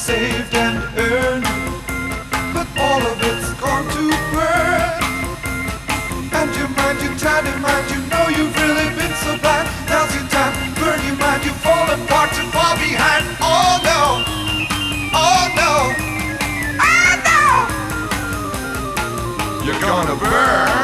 saved and earned, but all of it's gone to burn. And your mind, your tiny mind, you know you've really been so blind. Now's your time, burn your mind, you fall apart and fall behind. Oh no, oh no, oh no, you're gonna burn.